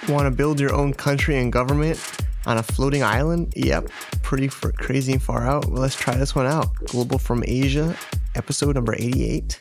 Want to build your own country and government on a floating island? Yep, pretty crazy and far out. Well, let's try this one out. Global from Asia, episode number 88.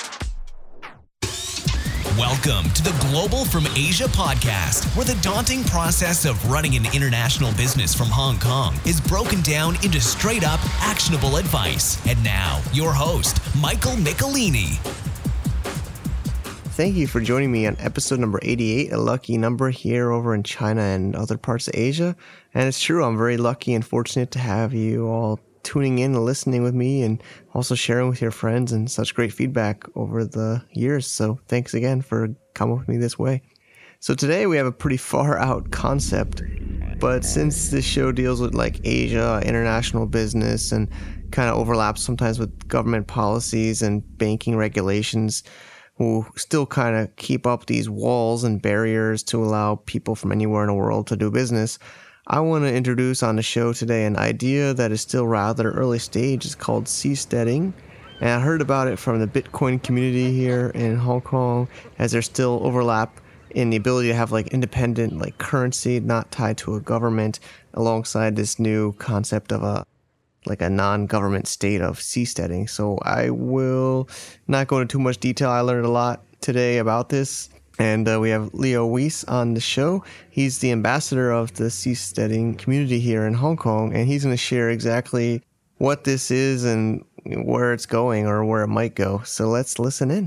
Welcome to the Global from Asia podcast, where the daunting process of running an international business from Hong Kong is broken down into straight-up, actionable advice. And now, your host, Michael Michelini. Thank you for joining me on episode number 88, a lucky number here over in China and other parts of Asia. And it's true, I'm very lucky and fortunate to have you all tuning in and listening with me and also sharing with your friends and such great feedback over the years. So thanks again for coming with me this way. So today we have a pretty far out concept, but since this show deals with like Asia, international business, and kind of overlaps sometimes with government policies and banking regulations, who still kind of keep up these walls and barriers to allow people from anywhere in the world to do business, I want to introduce on the show today an idea that is still rather early stage. It's called seasteading. And I heard about it from the Bitcoin community here in Hong Kong, as there's still overlap in the ability to have like independent like currency not tied to a government alongside this new concept of a non-government state of seasteading. So I will not go into too much detail. I learned a lot today about this. And we have Leo Weiss on the show. He's the ambassador of the seasteading community here in Hong Kong. And he's going to share exactly what this is and where it's going or where it might go. So let's listen in.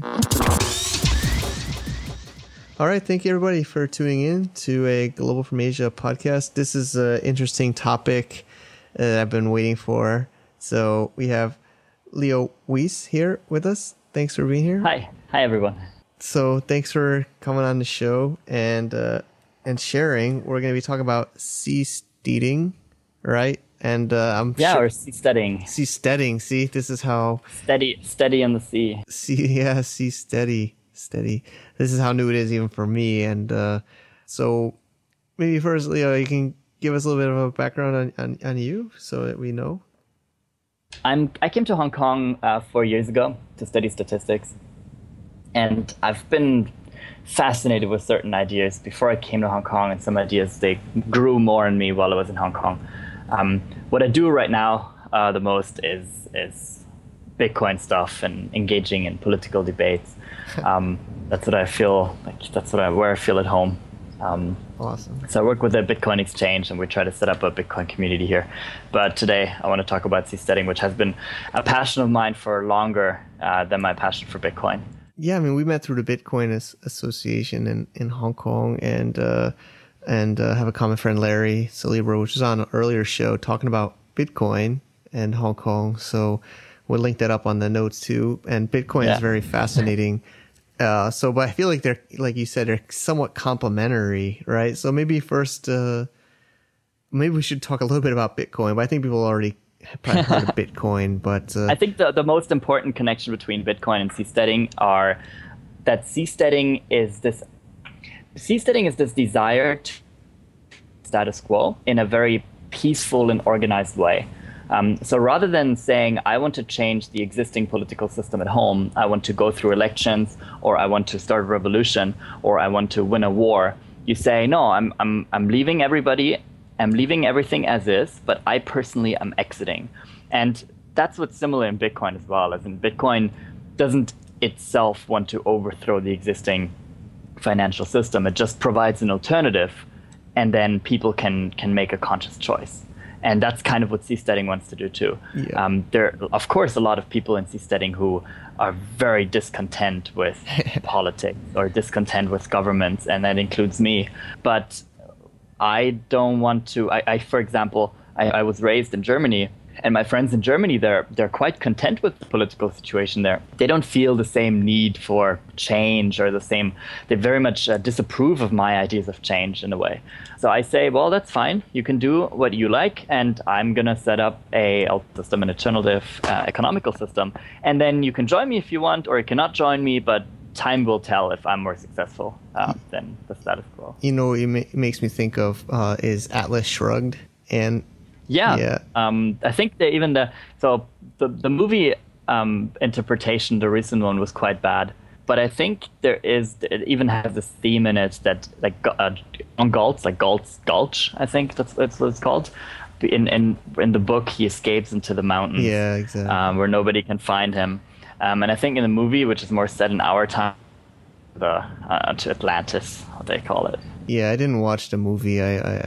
All right. Thank you, everybody, for tuning in to a Global from Asia podcast. This is an interesting topic that I've been waiting for. So we have Leo Weiss here with us. Thanks for being here. Hi everyone. So thanks for coming on the show and sharing. We're going to be talking about seasteading, right? And or seasteading. Seasteading. See, this is how steady on the sea. Seasteady. This is how new it is even for me. And so maybe first, Leo, you can give us a little bit of a background on you so that we know. I came to Hong Kong 4 years ago to study statistics, and I've been fascinated with certain ideas before I came to Hong Kong, and some ideas, they grew more in me while I was in Hong Kong. What I do right now the most is Bitcoin stuff and engaging in political debates. That's what I feel like. Where I feel at home. Awesome. So I work with a Bitcoin exchange, and we try to set up a Bitcoin community here. But today I want to talk about seasteading, which has been a passion of mine for longer than my passion for Bitcoin. Yeah, I mean, we met through the Bitcoin Association in Hong Kong, and have a common friend, Larry Celebro, which was on an earlier show talking about Bitcoin and Hong Kong. So we'll link that up on the notes too. And Bitcoin is very fascinating. But I feel like they're, like you said, they're somewhat complementary, right? So maybe first, maybe we should talk a little bit about Bitcoin. But I think people already have probably heard of Bitcoin. But I think the most important connection between Bitcoin and seasteading are that seasteading is this desire to status quo in a very peaceful and organized way. So rather than saying, I want to change the existing political system at home, I want to go through elections, or I want to start a revolution, or I want to win a war, you say, no, I'm leaving everybody, I'm leaving everything as is, but I personally am exiting. And that's what's similar in Bitcoin as well, as in Bitcoin doesn't itself want to overthrow the existing financial system. It just provides an alternative, and then people can make a conscious choice. And that's kind of what seasteading wants to do too. Yeah. There are, of course, a lot of people in seasteading who are very discontent with politics or discontent with governments, and that includes me. But I don't want to. For example, I was raised in Germany, and my friends in Germany, they're quite content with the political situation there. They don't feel the same need for change or they very much disapprove of my ideas of change in a way. So I say, well, that's fine. You can do what you like, and I'm going to set up an alternative economical system. And then you can join me if you want, or you cannot join me, but time will tell if I'm more successful than the status quo. You know, it makes me think of is Atlas Shrugged, and I think the movie interpretation, the recent one, was quite bad. But I think it even has this theme in it that on Galt's, like Galt's Gulch, I think that's what it's called. In the book, he escapes into the mountains, Yeah, exactly. where nobody can find him. And I think in the movie, which is more set in our time, to Atlantis, what they call it. Yeah, I didn't watch the movie.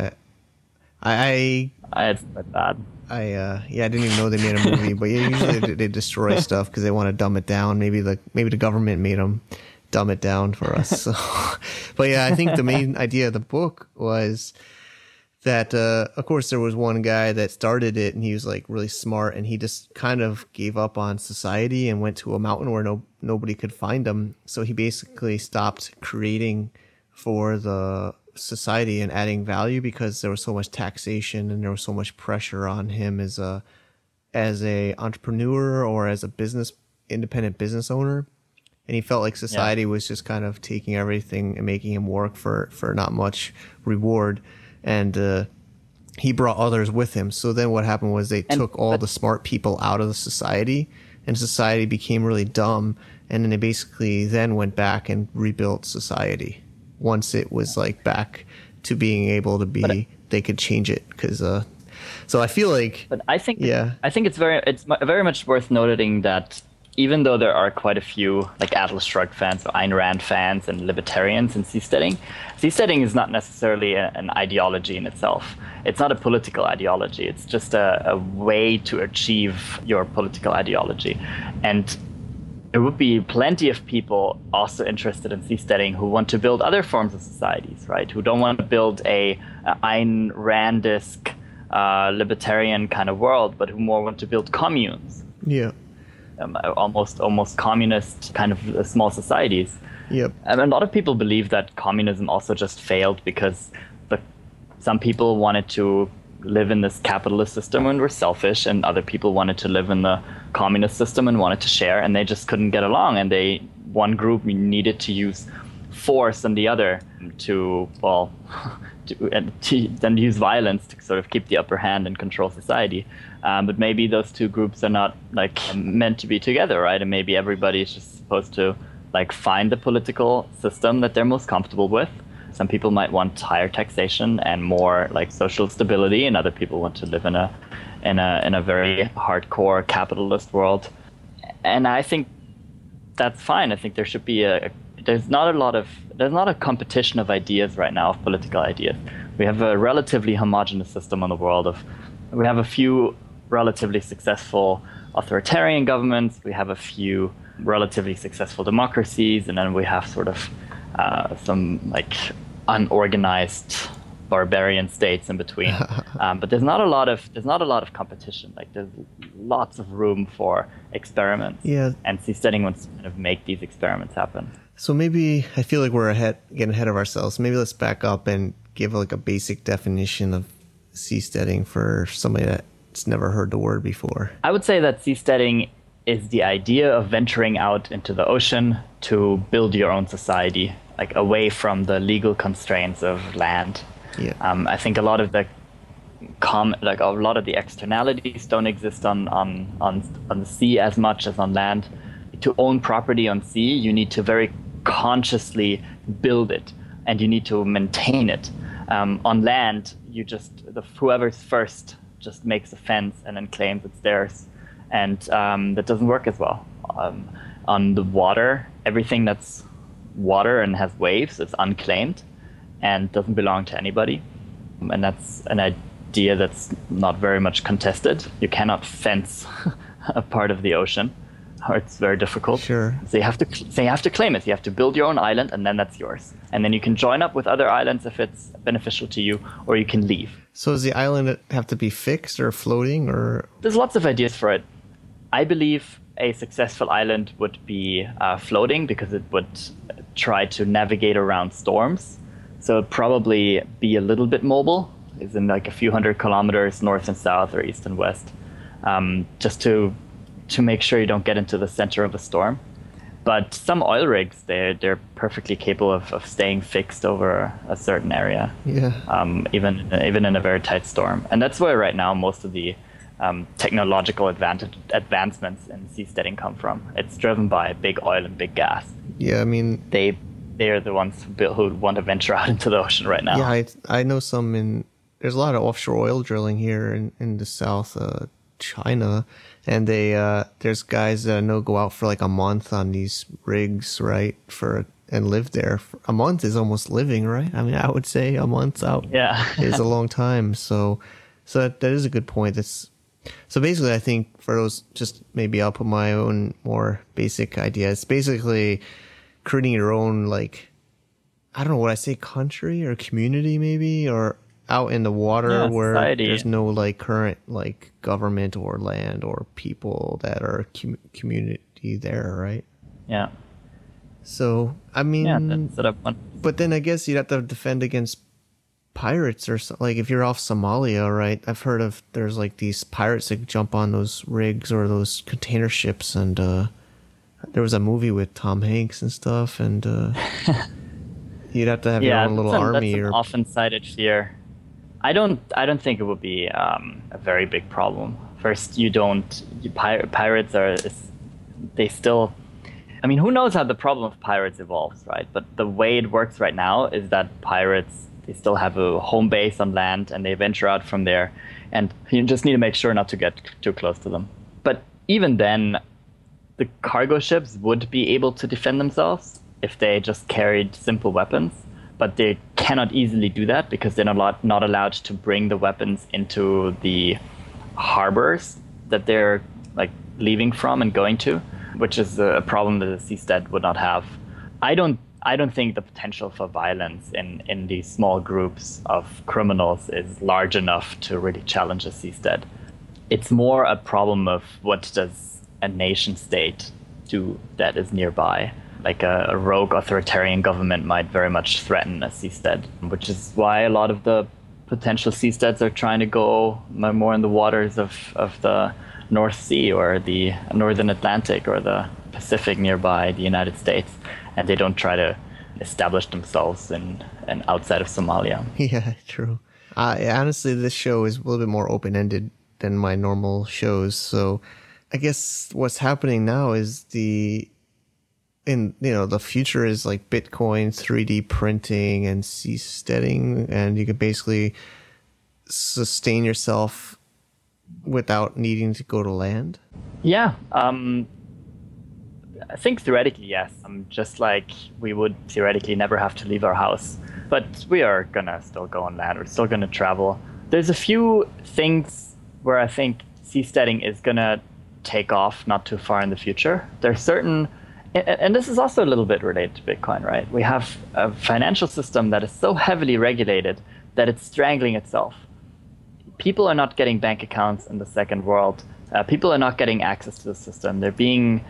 It's quite bad. I didn't even know they made a movie, but yeah, usually they destroy stuff because they want to dumb it down. Maybe the government made them dumb it down for us. So, but yeah, I think the main idea of the book was that, of course, there was one guy that started it, and he was like really smart, and he just kind of gave up on society and went to a mountain where nobody could find him. So he basically stopped creating for the society and adding value because there was so much taxation and there was so much pressure on him as a entrepreneur or as a independent business owner. And he felt like society was just kind of taking everything and making him work for not much reward. And he brought others with him. So then what happened was they took all the smart people out of the society, and society became really dumb. And then they basically then went back and rebuilt society once it was like back to being able to be, they could change it. Because so I feel like, but I think it's very much worth noting that even though there are quite a few like Atlas Shrugged fans or Ayn Rand fans and libertarians in seasteading is not necessarily an ideology in itself. It's not a political ideology. It's just a way to achieve your political ideology. And there would be plenty of people also interested in seasteading who want to build other forms of societies, right? Who don't want to build a Ayn Rand-esque libertarian kind of world, but who more want to build communes. Yeah. Almost communist kind of small societies. Yep. And a lot of people believe that communism also just failed because some people wanted to live in this capitalist system and were selfish, and other people wanted to live in the communist system and wanted to share, and they just couldn't get along, and one group needed to use force on the other to then use violence to sort of keep the upper hand and control society. But maybe those two groups are not like meant to be together, right? And maybe everybody is just supposed to like find the political system that they're most comfortable with. Some people might want higher taxation and more like social stability, and other people want to live in a very hardcore capitalist world. And I think that's fine. I think there should be there's not a competition of ideas right now, of political ideas. We have a relatively homogenous system in the world we have a few relatively successful authoritarian governments, we have a few relatively successful democracies, and then we have sort of some like unorganized barbarian states in between. But there's not a lot of competition. Like there's lots of room for experiments. Yeah. And seasteading wants to kind of make these experiments happen. So maybe I feel like we're getting ahead of ourselves. Maybe let's back up and give like a basic definition of seasteading for somebody that's never heard the word before. I would say that seasteading is the idea of venturing out into the ocean to build your own society, like away from the legal constraints of land. Yeah. I think a lot of the externalities don't exist on the sea as much as on land. To own property on sea, you need to very consciously build it, and you need to maintain it. On land, whoever's first just makes a fence and then claims it's theirs, and that doesn't work as well. On the water, everything that's water and has waves is unclaimed and doesn't belong to anybody, and that's an idea that's not very much contested. You cannot fence a part of the ocean, or it's very difficult. Sure. So you have to claim it. You have to build your own island, and then that's yours. And then you can join up with other islands if it's beneficial to you, or you can leave. So does the island have to be fixed or floating, or? There's lots of ideas for it. I believe a successful island would be floating, because it would try to navigate around storms. So it'd probably be a little bit mobile, is in like a few hundred kilometers north and south or east and west, just to make sure you don't get into the center of a storm. But some oil rigs, they're perfectly capable of staying fixed over a certain area, even in a very tight storm. And that's where right now most of the technological advancements in seasteading come from. It's driven by big oil and big gas. Yeah, I mean, they're the ones who want to venture out into the ocean right now. yeah, I know there's a lot of offshore oil drilling here in the South China, and there's guys that I know go out for like a month on these rigs, right, and live there. A month is almost living, right? I mean, I would say a month out is a long time. So that is a good point. So basically, I think for those, just maybe I'll put my own more basic idea. It's basically creating your own, like, I don't know what I say, country or community maybe, or out in the water where society. There's no like current like government or land or people that are community there, right? Yeah. So, I mean, that's sort of one. But then I guess you'd have to defend against pirates or something. Like if you're off Somalia, right? I've heard of there's like these pirates that jump on those rigs or those container ships, and there was a movie with Tom Hanks and stuff, and you'd have to have your own little army. That's an often cited fear. I don't think it would be a very big problem. First, pirates are, they still, I mean, who knows how the problem of pirates evolves, right? But the way it works right now is that pirates, they still have a home base on land and they venture out from there. And you just need to make sure not to get too close to them. But even then, the cargo ships would be able to defend themselves if they just carried simple weapons. But they cannot easily do that because they're not allowed to bring the weapons into the harbors that they're like leaving from and going to, which is a problem that the seastead would not have. I don't think the potential for violence in these small groups of criminals is large enough to really challenge a seastead. It's more a problem of what does a nation state do that is nearby. Like a rogue authoritarian government might very much threaten a seastead, which is why a lot of the potential seasteads are trying to go more in the waters of the North Sea or the Northern Atlantic or the Pacific nearby the United States, and they don't try to establish themselves in outside of Somalia. Yeah, true. Honestly, this show is a little bit more open-ended than my normal shows, so I guess what's happening now is the future is like Bitcoin, 3D printing, and seasteading, and you can basically sustain yourself without needing to go to land. Yeah, I think theoretically, yes. Just like we would theoretically never have to leave our house, but we are gonna still go on land. We're still gonna travel. There's a few things where I think seasteading is gonna take off not too far in the future. There's certain. And this is also a little bit related to Bitcoin, right? We have a financial system that is so heavily regulated that it's strangling itself. People are not getting bank accounts in the second world. People are not getting access to the system. They're being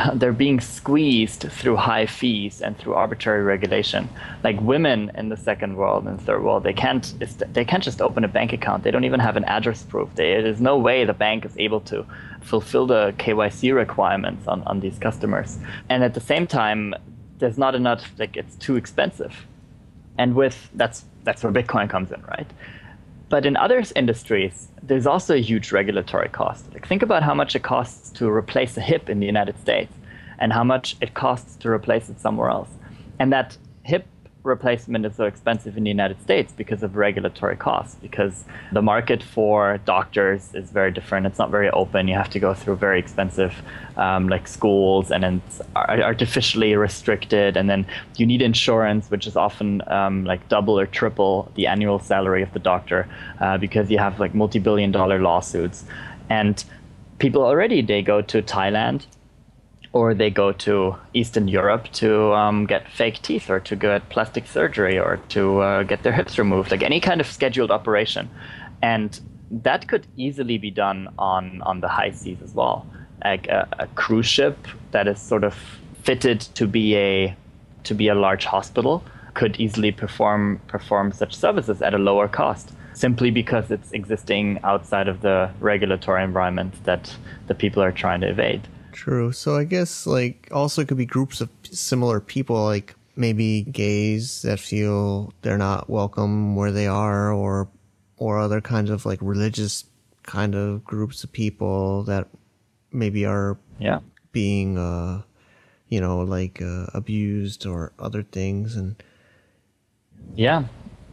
squeezed through high fees and through arbitrary regulation. Like women in the second world and third world, they can't just open a bank account. They don't even have an address proof. There's no way the bank is able to fulfill the KYC requirements on these customers. And at the same time, there's not enough, like it's too expensive. And that's where Bitcoin comes in, right? But in other industries, there's also a huge regulatory cost. Like think about how much it costs to replace a hip in the United States and how much it costs to replace it somewhere else. And that hip replacement is so expensive in the United States because of regulatory costs, because the market for doctors is very different. It's not very open. You have to go through very expensive like schools, and then it's artificially restricted. And then you need insurance, which is often like double or triple the annual salary of the doctor because you have like multi-billion-dollar lawsuits. And people already, they go to Thailand or they go to Eastern Europe to get fake teeth or to get plastic surgery or to get their hips removed, like any kind of scheduled operation. And that could easily be done on the high seas as well. Like a cruise ship that is sort of fitted to be a large hospital could easily perform such services at a lower cost, simply because it's existing outside of the regulatory environment that the people are trying to evade. True. So I guess like also it could be groups of similar people, like maybe gays that feel they're not welcome where they are, or other kinds of like religious kind of groups of people that maybe are being like abused or other things. And yeah,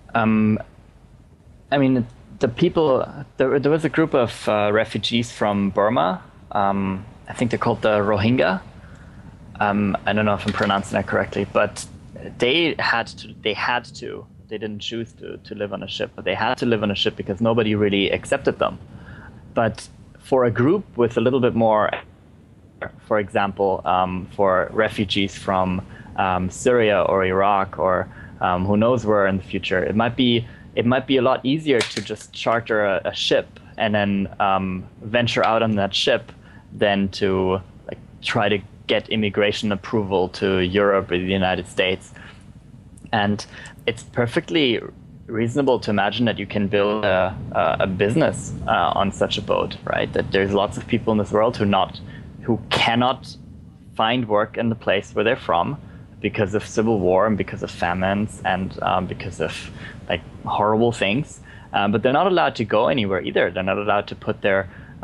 I mean, the people, there was a group of refugees from Burma. I think they're called the Rohingya. I don't know if I'm pronouncing that correctly, but they didn't choose to live on a ship, but they had to live on a ship because nobody really accepted them. But for a group with a little bit more, for example, for refugees from Syria or Iraq or who knows where in the future, it might be a lot easier to just charter a ship and then venture out on that ship than to like try to get immigration approval to Europe or the United States. And it's perfectly reasonable to imagine that you can build a business on such a boat, right? That there's lots of people in this world who cannot find work in the place where they're from because of civil war and because of famines and because of like horrible things. But they're not allowed to go anywhere either. They're not allowed to put their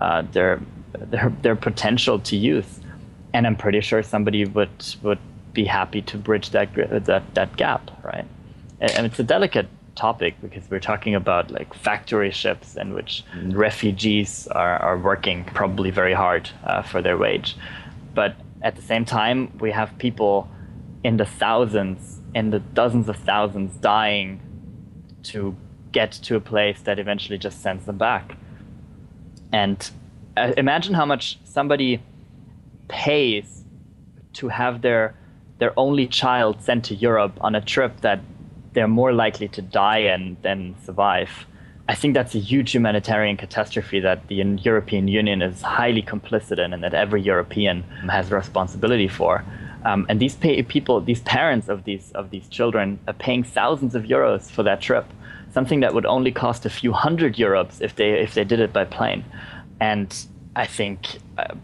potential to use. And I'm pretty sure somebody would be happy to bridge that gap, right? And it's a delicate topic because we're talking about like factory ships in which refugees are working probably very hard for their wage. But at the same time, we have people in the thousands, in the dozens of thousands dying to get to a place that eventually just sends them back. And imagine how much somebody pays to have their only child sent to Europe on a trip that they're more likely to die in than survive. I think that's a huge humanitarian catastrophe that the European Union is highly complicit in and that every European has responsibility for. And these parents of these children are paying thousands of euros for that trip, something that would only cost a few hundred euros if they did it by plane. And I think,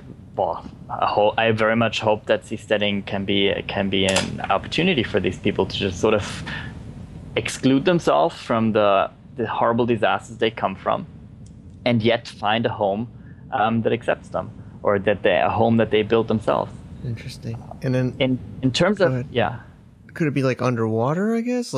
I very much hope that seasteading can be an opportunity for these people to just sort of exclude themselves from the horrible disasters they come from, and yet find a home that accepts them, or a home that they built themselves. Interesting. And then in terms of could it be like underwater? I guess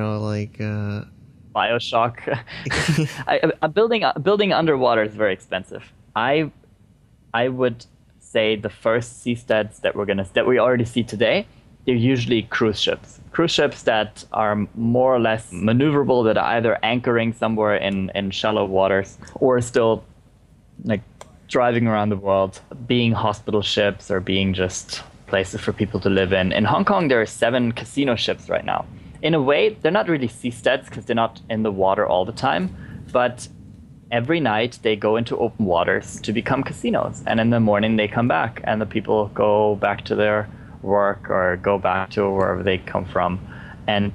BioShock. Building underwater is very expensive. I would say the first seasteads that we already see today, they're usually cruise ships that are more or less maneuverable, that are either anchoring somewhere in shallow waters or still like driving around the world, being hospital ships or being just places for people to live in. In Hong Kong, there are 7 casino ships right now. In a way, they're not really seasteads because they're not in the water all the time, but every night they go into open waters to become casinos. And in the morning they come back and the people go back to their work or go back to wherever they come from. And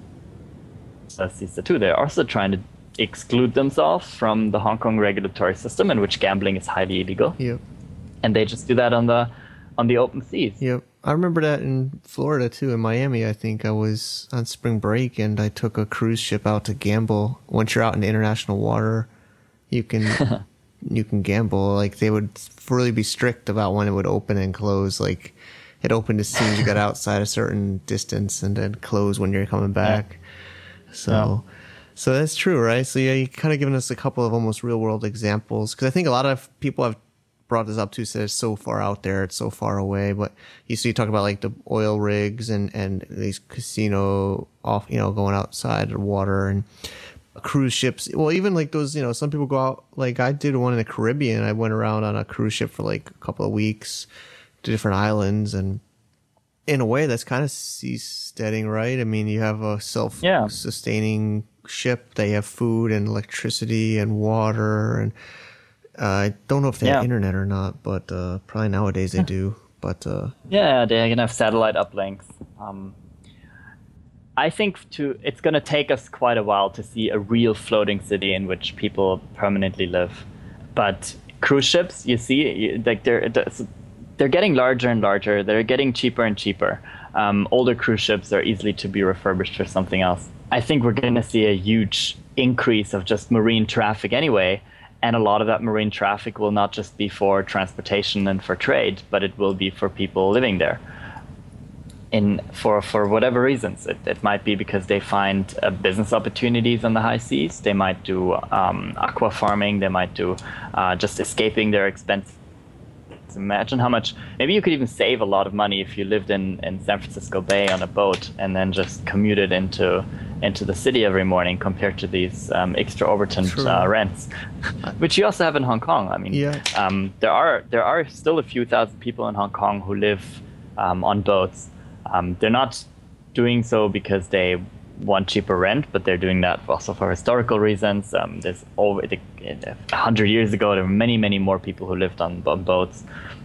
they're also trying to exclude themselves from the Hong Kong regulatory system in which gambling is highly illegal. Yep. And they just do that on the open seas. Yep. I remember that in Florida too, in Miami. I think I was on spring break and I took a cruise ship out to gamble. Once you're out in international water, you can gamble. Like they would really be strict about when it would open and close. Like it opened as soon as you got outside a certain distance and then close when you're coming back. Yeah. So that's true, right? So yeah, you kind of given us a couple of almost real world examples, because I think a lot of people have brought this up too, said it's so far out there, it's so far away. But you talk about like the oil rigs and these casino off, going outside the water, and cruise ships. Well, even like those, some people go out, like I did one in the Caribbean. I went around on a cruise ship for like a couple of weeks to different islands, and in a way that's kind of seasteading, right? I mean, you have a self-sustaining ship. They have food and electricity and water, and I don't know if they have internet or not, but probably nowadays they do. But they can have satellite uplinks. I think it's going to take us quite a while to see a real floating city in which people permanently live. But cruise ships, you see, like they're getting larger and larger. They're getting cheaper and cheaper. Older cruise ships are easily to be refurbished for something else. I think we're going to see a huge increase of just marine traffic anyway. And a lot of that marine traffic will not just be for transportation and for trade, but it will be for people living there. for whatever reasons. It might be because they find business opportunities on the high seas. They might do aqua farming. They might do just escaping their expenses. Imagine how much, maybe you could even save a lot of money if you lived in San Francisco Bay on a boat and then just commuted into the city every morning compared to these exorbitant rents, which you also have in Hong Kong. I mean, there are still a few thousand people in Hong Kong who live on boats. They're not doing so because they want cheaper rent, but they're doing that also for historical reasons. There's over 100 years ago, there were many, many more people who lived on boats.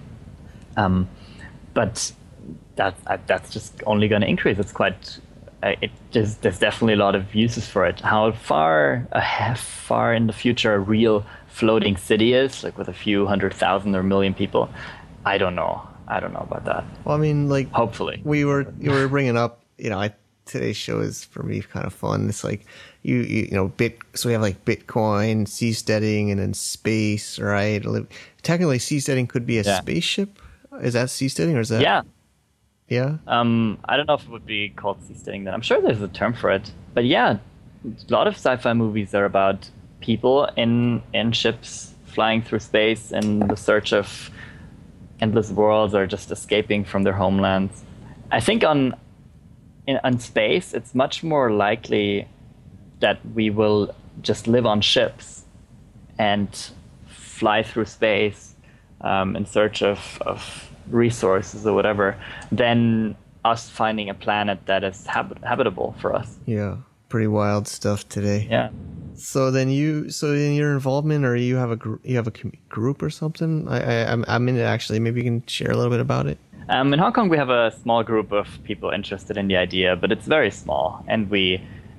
But that's just only going to increase. It's quite. There's definitely a lot of uses for it. How far in the future a real floating city is, like with a few 100,000 or million people, I don't know. I don't know about that. Well, I mean, like, hopefully you were bringing up, today's show is for me kind of fun. It's like so we have like Bitcoin, seasteading, and then space, right? Technically, seasteading could be a spaceship. Is that seasteading or is that? Yeah. Yeah. I don't know if it would be called seasteading then. I'm sure there's a term for it. But yeah, a lot of sci-fi movies are about people in ships flying through space in the search of endless worlds or just escaping from their homelands. I think on space, it's much more likely that we will just live on ships and fly through space in search of resources or whatever, than us finding a planet that is habitable for us. Yeah, pretty wild stuff today. Yeah. So in your involvement, or you have a group or something? I'm in it actually. Maybe you can share a little bit about it. In Hong Kong, we have a small group of people interested in the idea, but it's very small, and we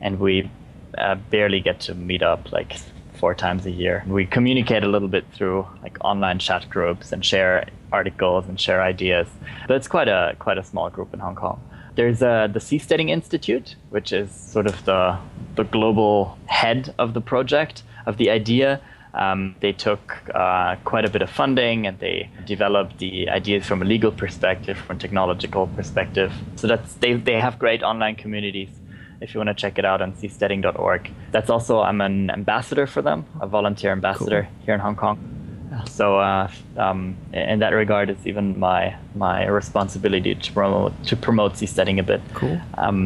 barely get to meet up like 4 times a year. We communicate a little bit through like online chat groups and share articles and share ideas, but it's quite a small group in Hong Kong. There's the Seasteading Institute, which is sort of the global head of the project, of the idea. They took quite a bit of funding, and they developed the ideas from a legal perspective, from a technological perspective. So they have great online communities. If you want to check it out on seasteading.org. That's also, I'm an ambassador for them, a volunteer ambassador here in Hong Kong. So in that regard, it's even my responsibility to promote seasteading a bit. Cool.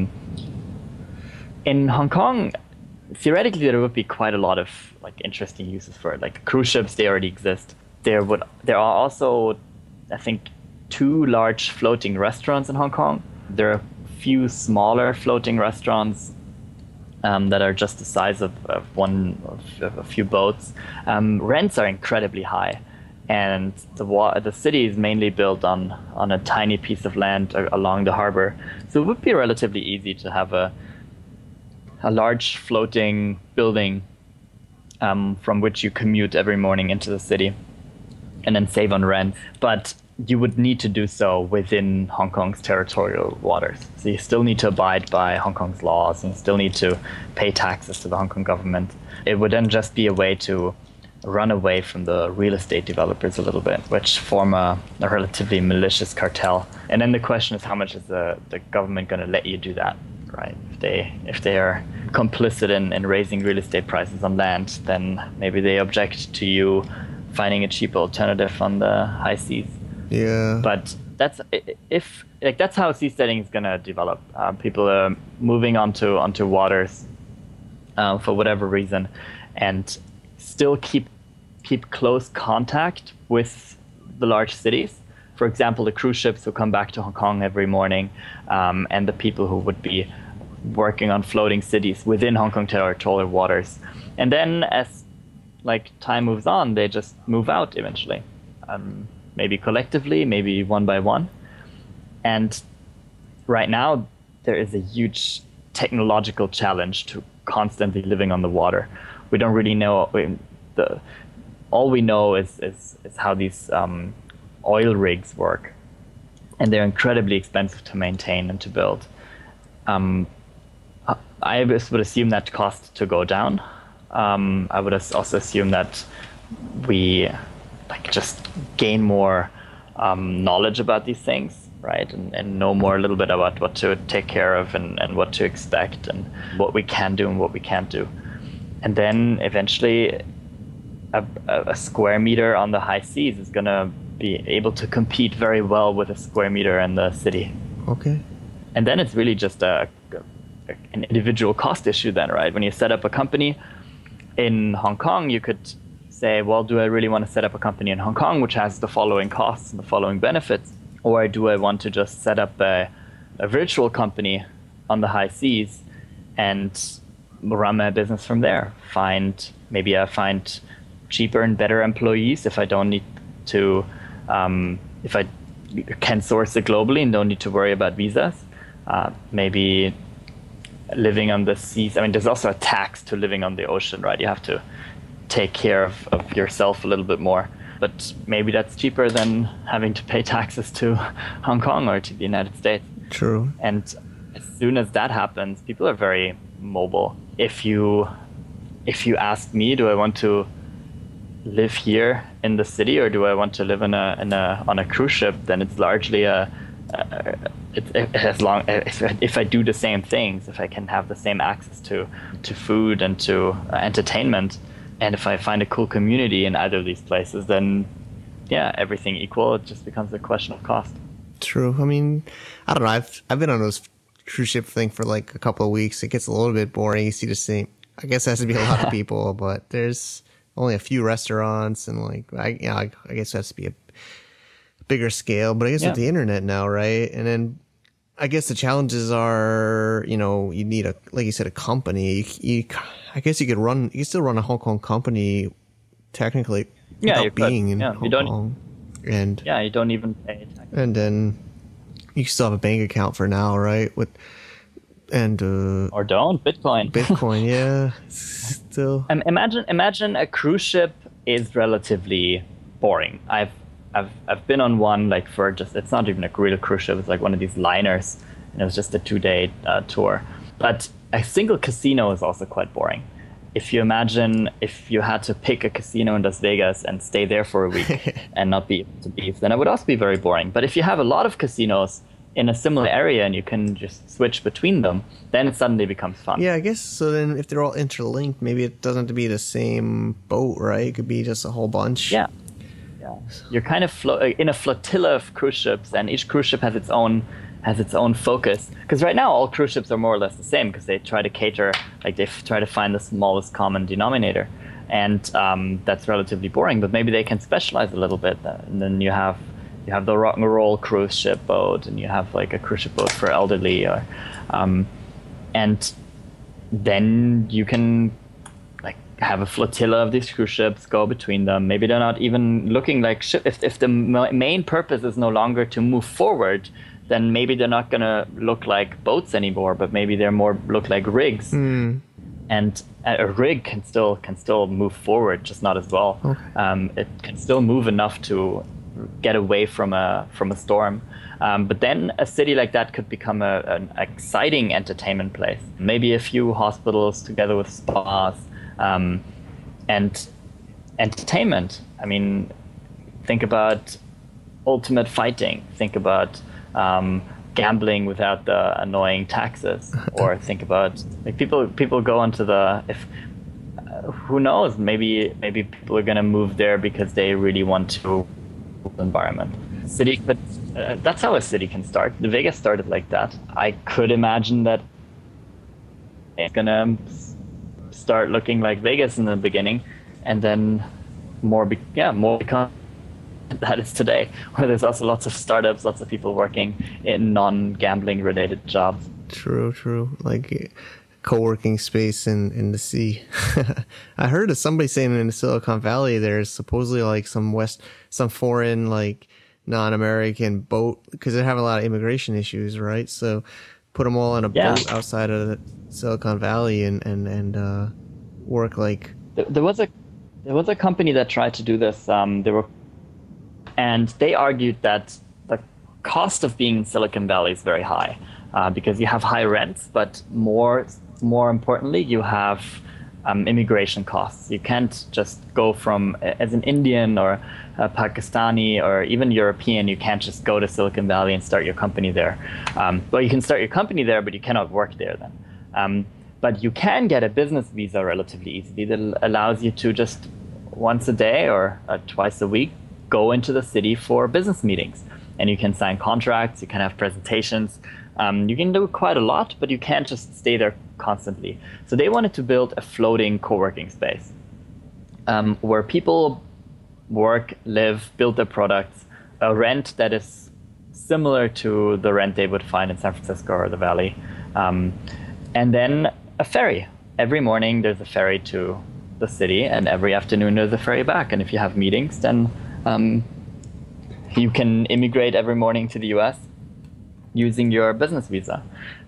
In Hong Kong, theoretically, there would be quite a lot of like interesting uses for it. Like cruise ships, they already exist. There are also, I think, 2 large floating restaurants in Hong Kong. There are a few smaller floating restaurants that are just the size of a few boats. Rents are incredibly high, and the city is mainly built on a tiny piece of land along the harbor. So it would be relatively easy to have a large floating building from which you commute every morning into the city and then save on rent. But you would need to do so within Hong Kong's territorial waters. So you still need to abide by Hong Kong's laws, and you still need to pay taxes to the Hong Kong government. It would then just be a way to run away from the real estate developers a little bit, which form a relatively malicious cartel. And then the question is, how much is the government going to let you do that, right? If they are complicit in raising real estate prices on land, then maybe they object to you finding a cheaper alternative on the high seas. Yeah. But that's how seasteading is going to develop. People are moving onto waters for whatever reason, and still keep close contact with the large cities. For example, the cruise ships who come back to Hong Kong every morning, and the people who would be working on floating cities within Hong Kong territorial waters. And then as like time moves on, they just move out eventually. Maybe collectively, maybe one by one. And right now, there is a huge technological challenge to constantly living on the water. We don't really know. All we know is how these oil rigs work, and they're incredibly expensive to maintain and to build. I would assume that cost to go down. I would also assume that we just gain more knowledge about these things, right? And know more a little bit about what to take care of and what to expect and what we can do and what we can't do. And then eventually a square meter on the high seas is going to be able to compete very well with a square meter in the city. Okay. And then it's really just an individual cost issue then, right? When you set up a company in Hong Kong, you could say, well, do I really want to set up a company in Hong Kong, which has the following costs and the following benefits? Or do I want to just set up a virtual company on the high seas and run my business from there? Maybe I find cheaper and better employees if I don't need to, if I can source it globally and don't need to worry about visas. Maybe living on the seas. I mean, there's also a tax to living on the ocean, right? You have to take care of yourself a little bit more. But maybe that's cheaper than having to pay taxes to Hong Kong or to the United States. True. And as soon as that happens, people are very mobile. If you ask me, do I want to live here in the city or do I want to live on a cruise ship, then it's largely if I do the same things, if I can have the same access to food and to entertainment, and if I find a cool community in either of these places, then yeah, everything equal, it just becomes a question of cost. True. I mean, I don't know. I've been on those cruise ship thing for like a couple of weeks. It gets a little bit boring. You see the same. I guess it has to be a lot of people, but there's only a few restaurants, and like I guess it has to be a bigger scale. But I guess with the internet now, right? And then I guess the challenges are, you need like you said, a company. I guess you can still run a Hong Kong company technically without being in Hong Kong. And you don't even pay tax. And then you still have a bank account for now, right? Or don't Bitcoin. Bitcoin, yeah. Still. Imagine a cruise ship is relatively boring. I've been on one it's not even a real cruise ship. It's like one of these liners, and it was just a 2-day tour. But a single casino is also quite boring. If you imagine if you had to pick a casino in Las Vegas and stay there for a week and not be able to leave, then it would also be very boring. But if you have a lot of casinos in a similar area and you can just switch between them, then it suddenly becomes fun. Yeah, I guess so. Then if they're all interlinked, maybe it doesn't have to be the same boat, right? It could be just a whole bunch. Yeah. You're kind of in a flotilla of cruise ships, and each cruise ship has its own focus. Because right now all cruise ships are more or less the same, because they try to cater, they try to find the smallest common denominator, and that's relatively boring. But maybe they can specialize a little bit, and then you have the rock and roll cruise ship boat, and you have like a cruise ship boat for elderly, and then you can have a flotilla of these cruise ships, go between them. Maybe they're not even looking like ship. If the main purpose is no longer to move forward, then maybe they're not going to look like boats anymore, but maybe they're more look like rigs. And a rig can still move forward, just not as well. Okay. It can still move enough to get away from a storm. But then a city like that could become an exciting entertainment place. Maybe a few hospitals together with spas. And entertainment. I mean, think about Ultimate Fighting. Think about gambling without the annoying taxes. Or think about people go onto who knows? Maybe people are gonna move there because they really want to environment. That's how a city can start. The Vegas started like that. I could imagine that it's gonna start looking like Vegas in the beginning, and then more become that is today, where there's also lots of startups, lots of people working in non-gambling related jobs. True. Like co-working space in the sea. I heard of somebody saying in the Silicon Valley there's supposedly like some foreign, like non-American boat, because they have a lot of immigration issues, right? So put them all on a boat outside of the Silicon Valley and work like. There was a company that tried to do this. And they argued that the cost of being in Silicon Valley is very high, because you have high rents, but more importantly, you have immigration costs. You can't just go from, as an Indian or a Pakistani or even European, you can't just go to Silicon Valley and start your company there. Well, you can start your company there, but you cannot work there then. But you can get a business visa relatively easily that allows you to just once a day or twice a week go into the city for business meetings. And you can sign contracts, you can have presentations. You can do quite a lot, but you can't just stay there constantly. So they wanted to build a floating co-working space where people work, live, build their products, a rent that is similar to the rent they would find in San Francisco or the Valley. And then a ferry. Every morning there's a ferry to the city, and every afternoon there's a ferry back. And if you have meetings, then you can immigrate every morning to the US using your business visa.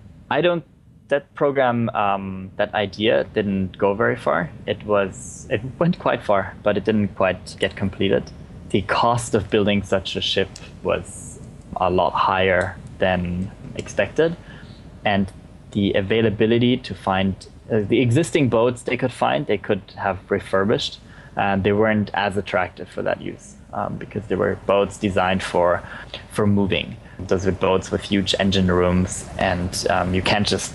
That program, that idea didn't go very far. It went quite far, but it didn't quite get completed. The cost of building such a ship was a lot higher than expected. And the availability to find the existing boats they could have refurbished. They weren't as attractive for that use because they were boats designed for moving. Those were boats with huge engine rooms, and you can't just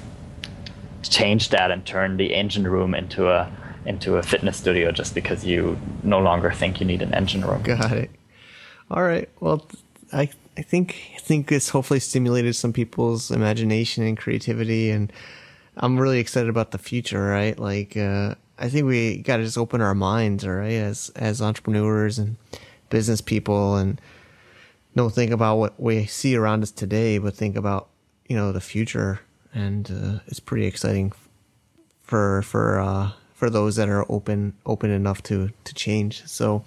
change that and turn the engine room into a fitness studio just because you no longer think you need an engine room. Got it. All right. Well, I think this hopefully stimulated some people's imagination and creativity, and I'm really excited about the future, right? Like, I think we got to just open our minds, right, as entrepreneurs and business people, and don't think about what we see around us today, but think about, the future. And it's pretty exciting for those that are open enough to change. So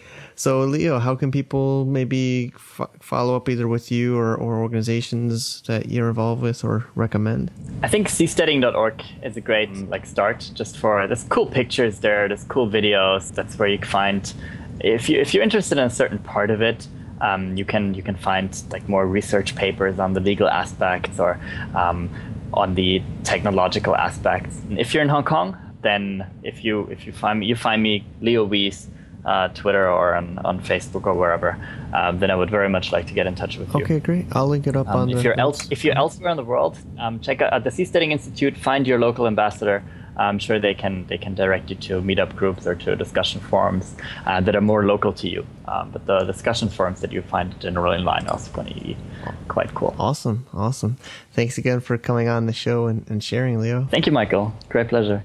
Leo, how can people maybe follow up either with you or organizations that you're involved with or recommend? I think seasteading.org is a great start, just for there's cool pictures there's cool videos. That's where you can find, if you're interested in a certain part of it, you can find more research papers on the legal aspects or on the technological aspects. And if you're in Hong Kong, then if you find me Leo Wies, Twitter or on Facebook or wherever, then I would very much like to get in touch with you. Okay, great. I'll link it up on if you're elsewhere in the world, check out the Seasteading Institute. Find your local ambassador. I'm sure they can direct you to meetup groups or to discussion forums that are more local to you. But the discussion forums that you find generally online are also going to be quite cool. Awesome. Thanks again for coming on the show and sharing, Leo. Thank you, Michael. Great pleasure.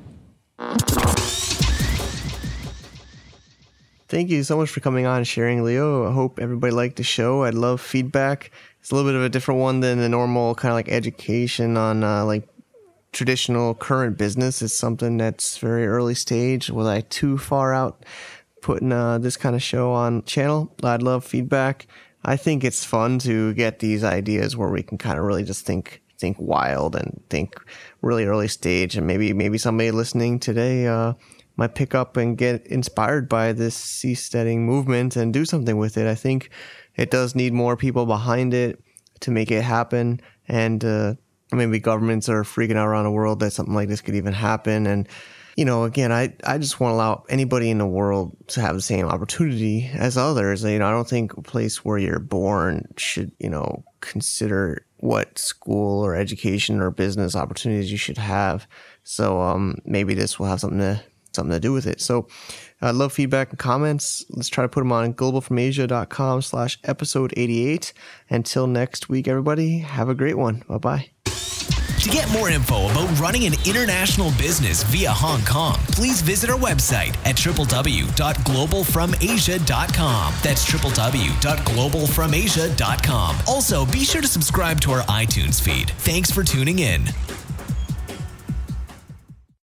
Thank you so much for coming on and sharing, Leo. I hope everybody liked the show. I'd love feedback. It's a little bit of a different one than the normal kind of education on traditional current business. Is something that's very early stage. Was I too far out putting this kind of show on channel? I'd love feedback. I think it's fun to get these ideas where we can kind of really just think wild and think really early stage, and maybe somebody listening today might pick up and get inspired by this seasteading movement and do something with it. I think it does need more people behind it to make it happen. And maybe governments are freaking out around the world that something like this could even happen. And, again, I just want to allow anybody in the world to have the same opportunity as others. I don't think a place where you're born should, consider what school or education or business opportunities you should have. So maybe this will have something to do with it. So I'd love feedback and comments. Let's try to put them on globalfromasia.com/episode 88. Until next week, everybody, have a great one. Bye-bye. To get more info about running an international business via Hong Kong, please visit our website at www.globalfromasia.com. That's www.globalfromasia.com. Also, be sure to subscribe to our iTunes feed. Thanks for tuning in.